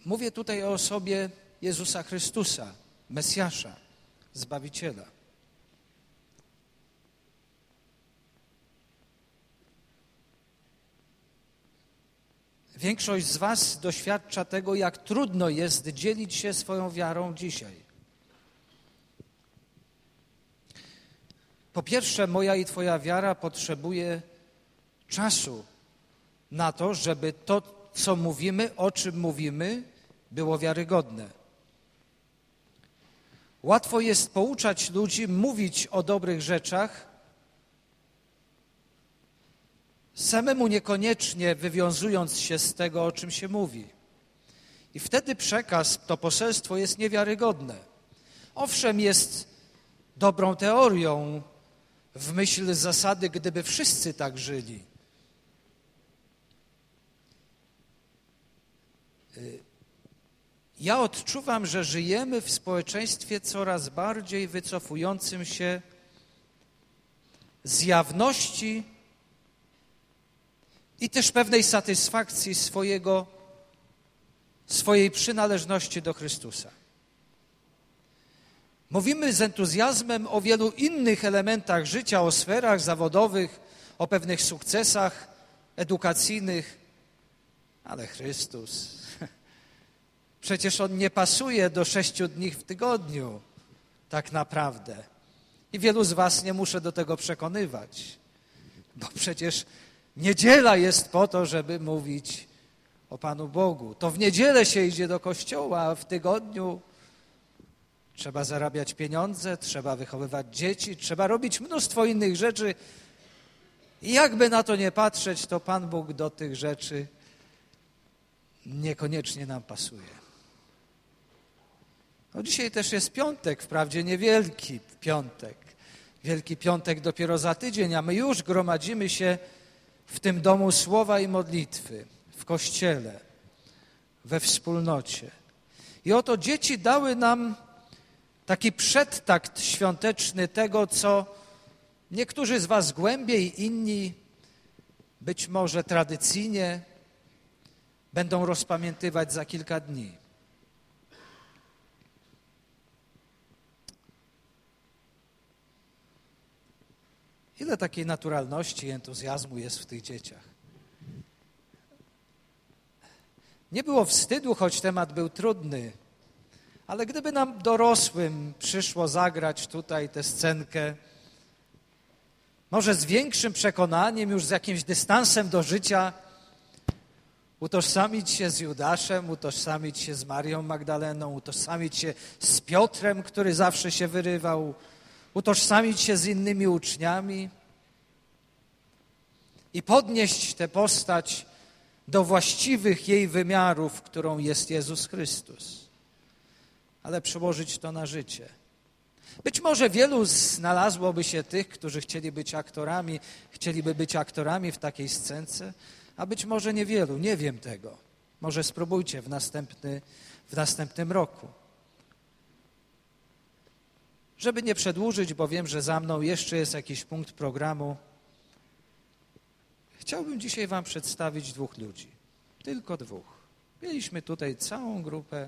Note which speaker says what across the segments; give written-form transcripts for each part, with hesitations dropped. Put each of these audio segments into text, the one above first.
Speaker 1: Mówię tutaj o osobie Jezusa Chrystusa, Mesjasza, Zbawiciela. Większość z was doświadcza tego, jak trudno jest dzielić się swoją wiarą dzisiaj. Po pierwsze, moja i twoja wiara potrzebuje czasu na to, żeby to, co mówimy, o czym mówimy, było wiarygodne. Łatwo jest pouczać ludzi, mówić o dobrych rzeczach, samemu niekoniecznie wywiązując się z tego, o czym się mówi. I wtedy przekaz, to poselstwo jest niewiarygodne. Owszem, jest dobrą teorią w myśl zasady, gdyby wszyscy tak żyli. Ja odczuwam, że żyjemy w społeczeństwie coraz bardziej wycofującym się z jawności i też pewnej satysfakcji swojej przynależności do Chrystusa. Mówimy z entuzjazmem o wielu innych elementach życia, o sferach zawodowych, o pewnych sukcesach edukacyjnych, ale Chrystus, przecież On nie pasuje do 6 dni w tygodniu, tak naprawdę. I wielu z was nie muszę do tego przekonywać, bo przecież niedziela jest po to, żeby mówić o Panu Bogu. To w niedzielę się idzie do kościoła, a w tygodniu trzeba zarabiać pieniądze, trzeba wychowywać dzieci, trzeba robić mnóstwo innych rzeczy. I jakby na to nie patrzeć, to Pan Bóg do tych rzeczy niekoniecznie nam pasuje. No dzisiaj też jest piątek, wprawdzie niewielki piątek. Wielki Piątek dopiero za tydzień, a my już gromadzimy się w tym domu słowa i modlitwy, w kościele, we wspólnocie. I oto dzieci dały nam taki przedtakt świąteczny tego, co niektórzy z was głębiej, inni być może tradycyjnie będą rozpamiętywać za kilka dni. Ile takiej naturalności i entuzjazmu jest w tych dzieciach. Nie było wstydu, choć temat był trudny, ale gdyby nam dorosłym przyszło zagrać tutaj tę scenkę, może z większym przekonaniem, już z jakimś dystansem do życia, utożsamić się z Judaszem, utożsamić się z Marią Magdaleną, utożsamić się z Piotrem, który zawsze się wyrywał, utożsamić się z innymi uczniami i podnieść tę postać do właściwych jej wymiarów, którą jest Jezus Chrystus, ale przełożyć to na życie. Być może wielu znalazłoby się tych, którzy chcieliby być aktorami w takiej scence, a być może niewielu, nie wiem tego. Może spróbujcie w następnym roku. Żeby nie przedłużyć, bo wiem, że za mną jeszcze jest jakiś punkt programu, chciałbym dzisiaj wam przedstawić 2 ludzi. Tylko 2. Mieliśmy tutaj całą grupę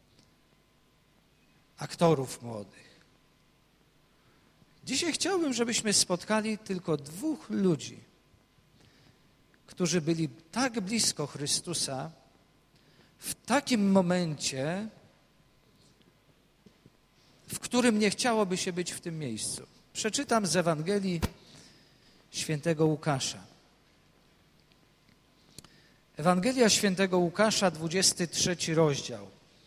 Speaker 1: aktorów młodych. Dzisiaj chciałbym, żebyśmy spotkali tylko 2 ludzi, którzy byli tak blisko Chrystusa w takim momencie, w którym nie chciałoby się być w tym miejscu. Przeczytam z Ewangelii świętego Łukasza. Ewangelia świętego Łukasza, 23 rozdział.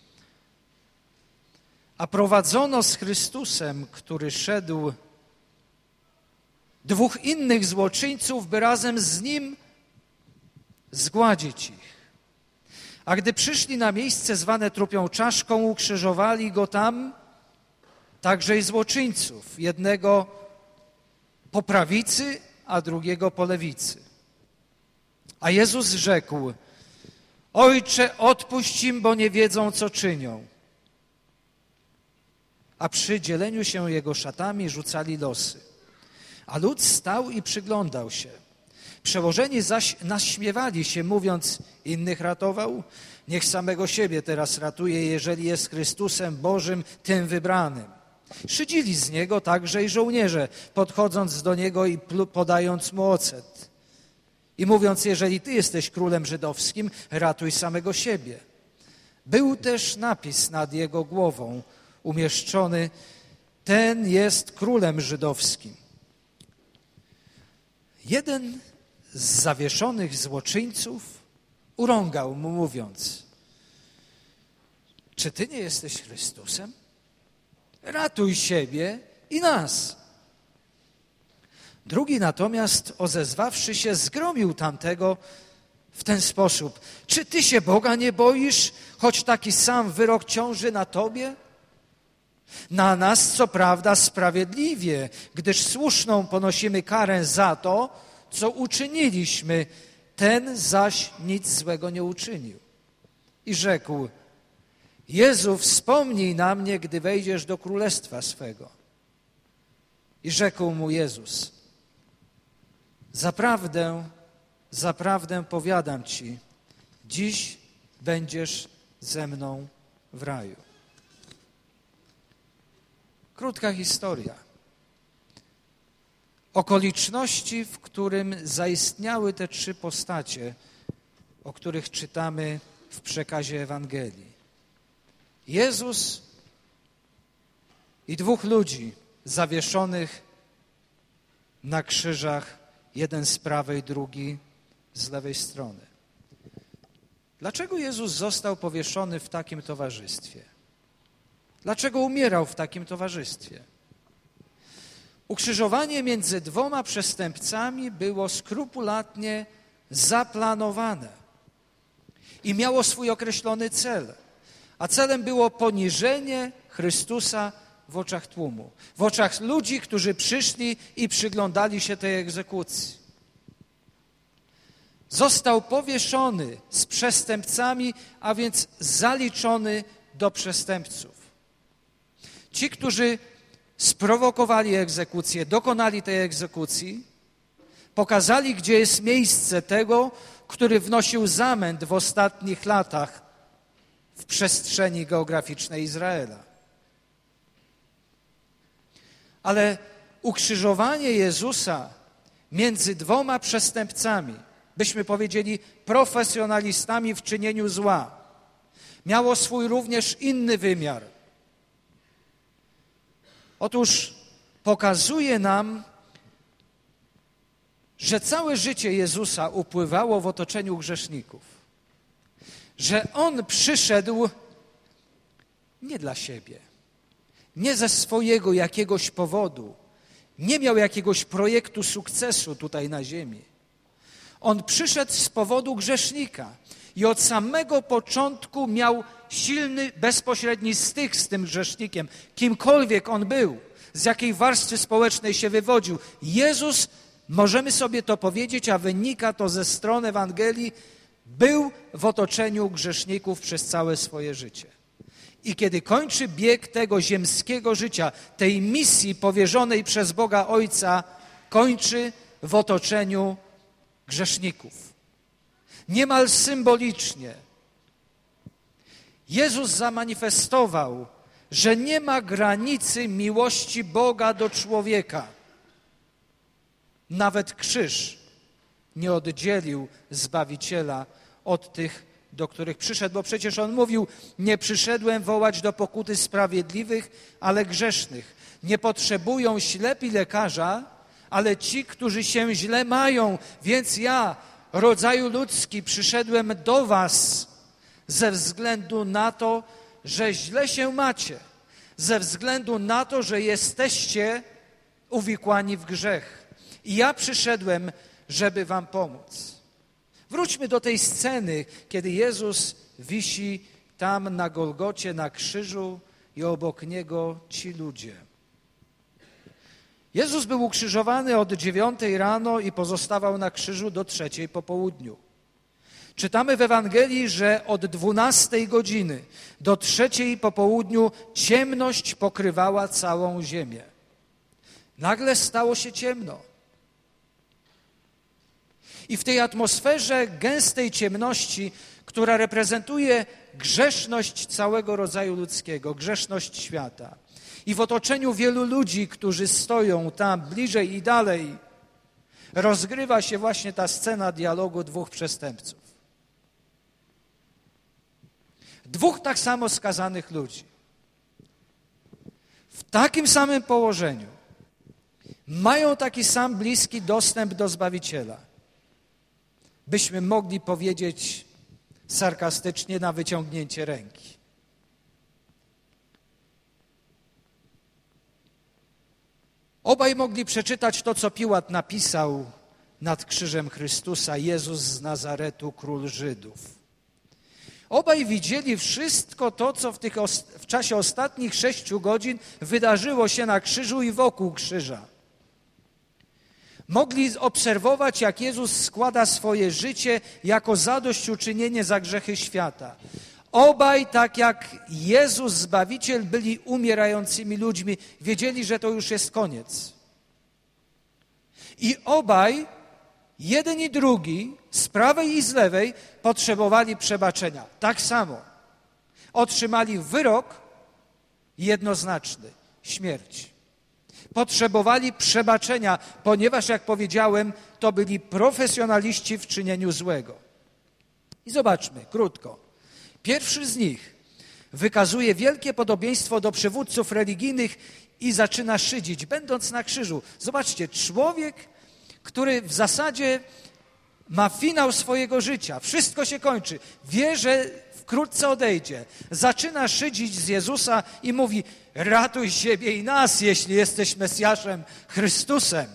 Speaker 1: A prowadzono z Chrystusem, który szedł, 2 innych złoczyńców, by razem z Nim zgładzić ich. A gdy przyszli na miejsce zwane trupią czaszką, ukrzyżowali Go tam, także i złoczyńców, jednego po prawicy, a drugiego po lewicy. A Jezus rzekł: Ojcze, odpuść im, bo nie wiedzą, co czynią. A przy dzieleniu się Jego szatami rzucali losy. A lud stał i przyglądał się. Przełożeni zaś naśmiewali się, mówiąc: innych ratował, niech samego siebie teraz ratuje, jeżeli jest Chrystusem Bożym, tym wybranym. Szydzili z niego także i żołnierze, podchodząc do niego i podając mu ocet. I mówiąc: jeżeli ty jesteś królem żydowskim, ratuj samego siebie. Był też napis nad jego głową umieszczony: ten jest królem żydowskim. Jeden z zawieszonych złoczyńców urągał mu, mówiąc: czy ty nie jesteś Chrystusem? Ratuj siebie i nas. Drugi natomiast, odezwawszy się, zgromił tamtego w ten sposób: czy ty się Boga nie boisz, choć taki sam wyrok ciąży na tobie? Na nas co prawda sprawiedliwie, gdyż słuszną ponosimy karę za to, co uczyniliśmy, ten zaś nic złego nie uczynił. I rzekł: Jezu, wspomnij na mnie, gdy wejdziesz do królestwa swego. I rzekł mu Jezus: zaprawdę, zaprawdę powiadam ci, dziś będziesz ze mną w raju. Krótka historia. Okoliczności, w którym zaistniały te trzy postacie, o których czytamy w przekazie Ewangelii. Jezus i dwóch ludzi zawieszonych na krzyżach, jeden z prawej, drugi z lewej strony. Dlaczego Jezus został powieszony w takim towarzystwie? Dlaczego umierał w takim towarzystwie? Ukrzyżowanie między dwoma przestępcami było skrupulatnie zaplanowane i miało swój określony cel. A celem było poniżenie Chrystusa w oczach tłumu, w oczach ludzi, którzy przyszli i przyglądali się tej egzekucji. Został powieszony z przestępcami, a więc zaliczony do przestępców. Ci, którzy sprowokowali egzekucję, dokonali tej egzekucji, pokazali, gdzie jest miejsce tego, który wnosił zamęt w ostatnich latach w przestrzeni geograficznej Izraela. Ale ukrzyżowanie Jezusa między dwoma przestępcami, byśmy powiedzieli profesjonalistami w czynieniu zła, miało swój również inny wymiar. Otóż pokazuje nam, że całe życie Jezusa upływało w otoczeniu grzeszników. Że On przyszedł nie dla siebie, nie ze swojego jakiegoś powodu, nie miał jakiegoś projektu sukcesu tutaj na ziemi. On przyszedł z powodu grzesznika i od samego początku miał silny, bezpośredni styk z tym grzesznikiem, kimkolwiek on był, z jakiej warstwy społecznej się wywodził. Jezus, możemy sobie to powiedzieć, a wynika to ze stron Ewangelii, był w otoczeniu grzeszników przez całe swoje życie. I kiedy kończy bieg tego ziemskiego życia, tej misji powierzonej przez Boga Ojca, kończy w otoczeniu grzeszników. Niemal symbolicznie Jezus zamanifestował, że nie ma granicy miłości Boga do człowieka. Nawet krzyż nie oddzielił Zbawiciela od tych, do których przyszedł, bo przecież On mówił: nie przyszedłem wołać do pokuty sprawiedliwych, ale grzesznych. Nie potrzebują ślepi lekarza, ale ci, którzy się źle mają. Więc ja, rodzaju ludzki, przyszedłem do was ze względu na to, że źle się macie, ze względu na to, że jesteście uwikłani w grzech. I ja przyszedłem, żeby wam pomóc. Wróćmy do tej sceny, kiedy Jezus wisi tam na Golgocie, na krzyżu i obok Niego ci ludzie. Jezus był ukrzyżowany od 9 rano i pozostawał na krzyżu do 3 po południu. Czytamy w Ewangelii, że od 12 godziny do 3 po południu ciemność pokrywała całą ziemię. Nagle stało się ciemno. I w tej atmosferze gęstej ciemności, która reprezentuje grzeszność całego rodzaju ludzkiego, grzeszność świata, i w otoczeniu wielu ludzi, którzy stoją tam bliżej i dalej, rozgrywa się właśnie ta scena dialogu dwóch przestępców. Dwóch tak samo skazanych ludzi. W takim samym położeniu mają taki sam bliski dostęp do Zbawiciela. Byśmy mogli powiedzieć sarkastycznie na wyciągnięcie ręki. Obaj mogli przeczytać to, co Piłat napisał nad krzyżem Chrystusa: Jezus z Nazaretu, król Żydów. Obaj widzieli wszystko to, co w czasie ostatnich 6 godzin wydarzyło się na krzyżu i wokół krzyża. Mogli obserwować, jak Jezus składa swoje życie jako zadośćuczynienie za grzechy świata. Obaj, tak jak Jezus Zbawiciel, byli umierającymi ludźmi. Wiedzieli, że to już jest koniec. I obaj, jeden i drugi, z prawej i z lewej, potrzebowali przebaczenia. Tak samo. Otrzymali wyrok jednoznaczny: śmierć. Potrzebowali przebaczenia, ponieważ, jak powiedziałem, to byli profesjonaliści w czynieniu złego. I zobaczmy, krótko. Pierwszy z nich wykazuje wielkie podobieństwo do przywódców religijnych i zaczyna szydzić, będąc na krzyżu. Zobaczcie, człowiek, który w zasadzie ma finał swojego życia, wszystko się kończy, wie, że wkrótce odejdzie. Zaczyna szydzić z Jezusa i mówi: ratuj siebie i nas, jeśli jesteś Mesjaszem, Chrystusem.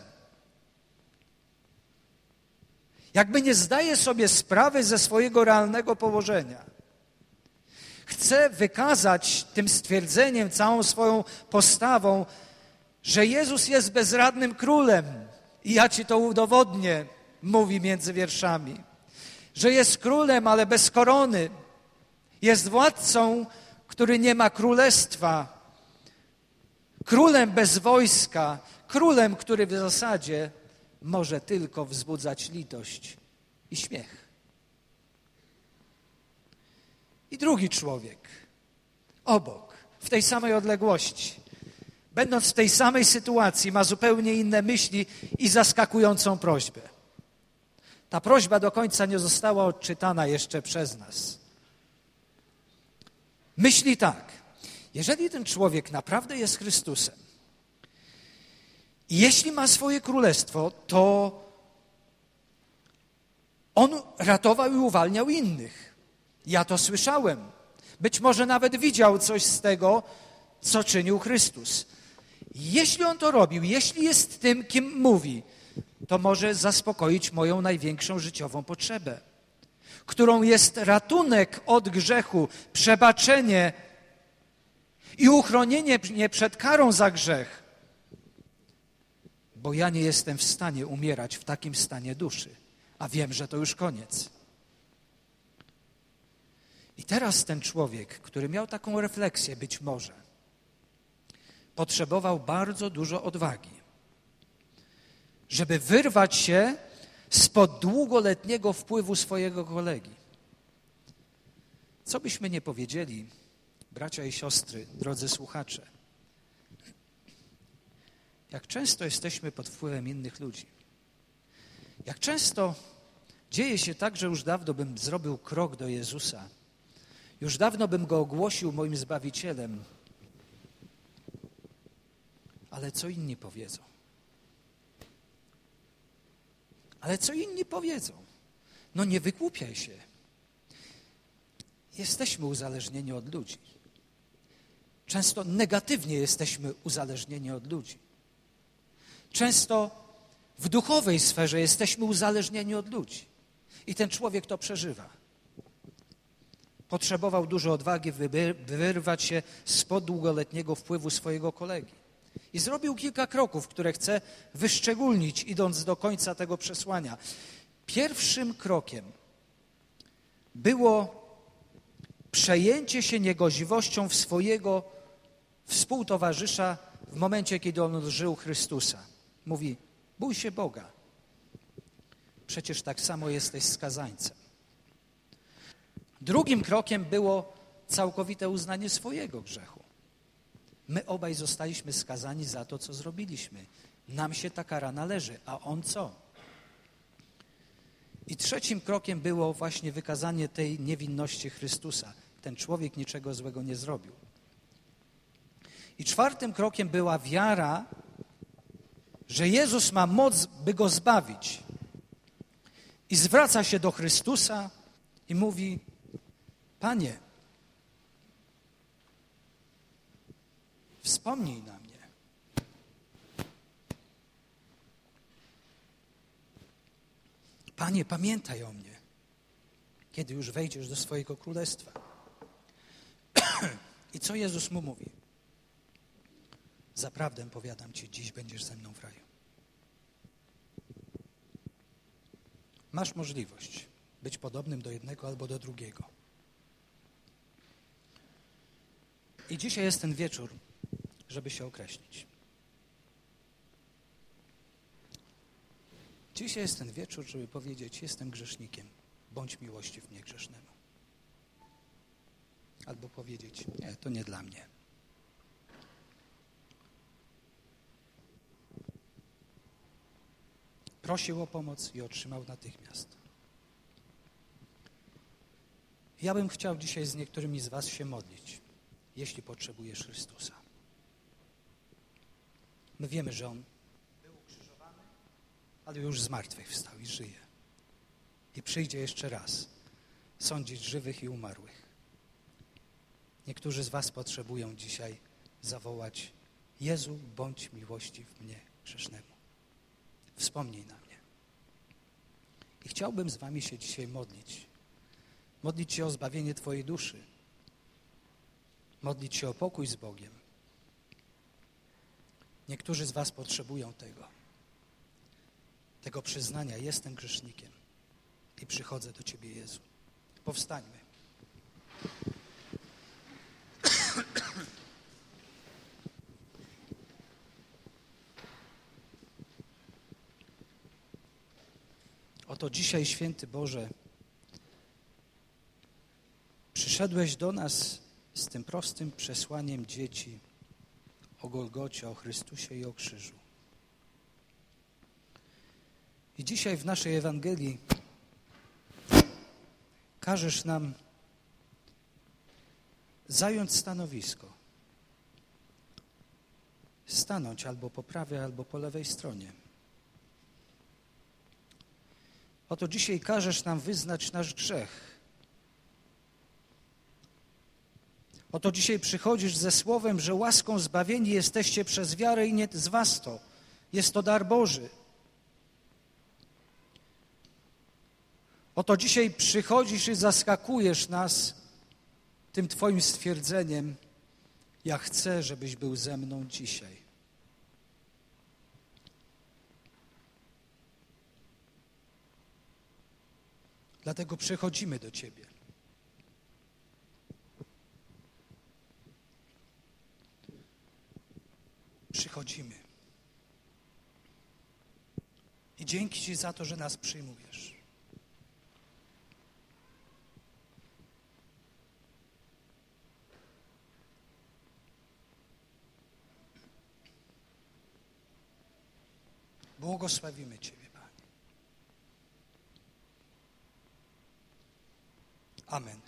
Speaker 1: Jakby nie zdaje sobie sprawy ze swojego realnego położenia. Chce wykazać tym stwierdzeniem, całą swoją postawą, że Jezus jest bezradnym królem. I ja ci to udowodnię, mówi między wierszami. Że jest królem, ale bez korony. Jest władcą, który nie ma królestwa. Królem bez wojska. Królem, który w zasadzie może tylko wzbudzać litość i śmiech. I drugi człowiek, obok, w tej samej odległości, będąc w tej samej sytuacji, ma zupełnie inne myśli i zaskakującą prośbę. Ta prośba do końca nie została odczytana jeszcze przez nas. Myśli tak: jeżeli ten człowiek naprawdę jest Chrystusem i jeśli ma swoje królestwo, to on ratował i uwalniał innych. Ja to słyszałem. Być może nawet widział coś z tego, co czynił Chrystus. Jeśli on to robił, jeśli jest tym, kim mówi, to może zaspokoić moją największą życiową potrzebę, którą jest ratunek od grzechu, przebaczenie i uchronienie mnie przed karą za grzech. Bo ja nie jestem w stanie umierać w takim stanie duszy, a wiem, że to już koniec. I teraz ten człowiek, który miał taką refleksję, być może potrzebował bardzo dużo odwagi, żeby wyrwać się spod długoletniego wpływu swojego kolegi. Co byśmy nie powiedzieli, bracia i siostry, drodzy słuchacze, jak często jesteśmy pod wpływem innych ludzi. Jak często dzieje się tak, że już dawno bym zrobił krok do Jezusa, już dawno bym Go ogłosił moim Zbawicielem, ale co inni powiedzą? Ale co inni powiedzą? No nie wygłupiaj się. Jesteśmy uzależnieni od ludzi. Często negatywnie jesteśmy uzależnieni od ludzi. Często w duchowej sferze jesteśmy uzależnieni od ludzi. I ten człowiek to przeżywa. Potrzebował dużo odwagi, by wyrwać się spod długoletniego wpływu swojego kolegi. I zrobił kilka kroków, które chcę wyszczególnić, idąc do końca tego przesłania. Pierwszym krokiem było przejęcie się niegodziwością w swojego współtowarzysza w momencie, kiedy on żył Chrystusa. Mówi: bój się Boga. Przecież tak samo jesteś skazańcem. Drugim krokiem było całkowite uznanie swojego grzechu. My obaj zostaliśmy skazani za to, co zrobiliśmy. Nam się ta kara należy, a on co? I trzecim krokiem było właśnie wykazanie tej niewinności Chrystusa. Ten człowiek niczego złego nie zrobił. I czwartym krokiem była wiara, że Jezus ma moc, by go zbawić. I zwraca się do Chrystusa i mówi: Panie, wspomnij na mnie. Panie, pamiętaj o mnie, kiedy już wejdziesz do swojego królestwa. I co Jezus mu mówi? Zaprawdę powiadam ci, dziś będziesz ze mną w raju. Masz możliwość być podobnym do jednego albo do drugiego. I dzisiaj jest ten wieczór, żeby się określić. Dzisiaj jest ten wieczór, żeby powiedzieć: jestem grzesznikiem, bądź miłościw mnie grzesznemu. Albo powiedzieć: nie, to nie dla mnie. Prosił o pomoc i otrzymał natychmiast. Ja bym chciał dzisiaj z niektórymi z was się modlić, jeśli potrzebujesz Chrystusa. My wiemy, że On był ukrzyżowany, ale już z martwych wstał i żyje. I przyjdzie jeszcze raz sądzić żywych i umarłych. Niektórzy z was potrzebują dzisiaj zawołać: Jezu, bądź miłościw mnie grzesznemu. Wspomnij na mnie. I chciałbym z wami się dzisiaj modlić. Modlić się o zbawienie twojej duszy. Modlić się o pokój z Bogiem. Niektórzy z was potrzebują tego przyznania: jestem grzesznikiem i przychodzę do Ciebie, Jezu. Powstańmy. Oto dzisiaj, Święty Boże, przyszedłeś do nas z tym prostym przesłaniem dzieci o Golgocie, o Chrystusie i o krzyżu. I dzisiaj w naszej Ewangelii każesz nam zająć stanowisko. Stanąć albo po prawej, albo po lewej stronie. Oto dzisiaj każesz nam wyznać nasz grzech. Oto dzisiaj przychodzisz ze słowem, że łaską zbawieni jesteście przez wiarę i nie z was to. Jest to dar Boży. Oto dzisiaj przychodzisz i zaskakujesz nas tym Twoim stwierdzeniem: ja chcę, żebyś był ze mną dzisiaj. Dlatego przychodzimy do Ciebie. Przychodzimy. I dzięki Ci za to, że nas przyjmujesz. Błogosławimy Ciebie, Panie. Amen.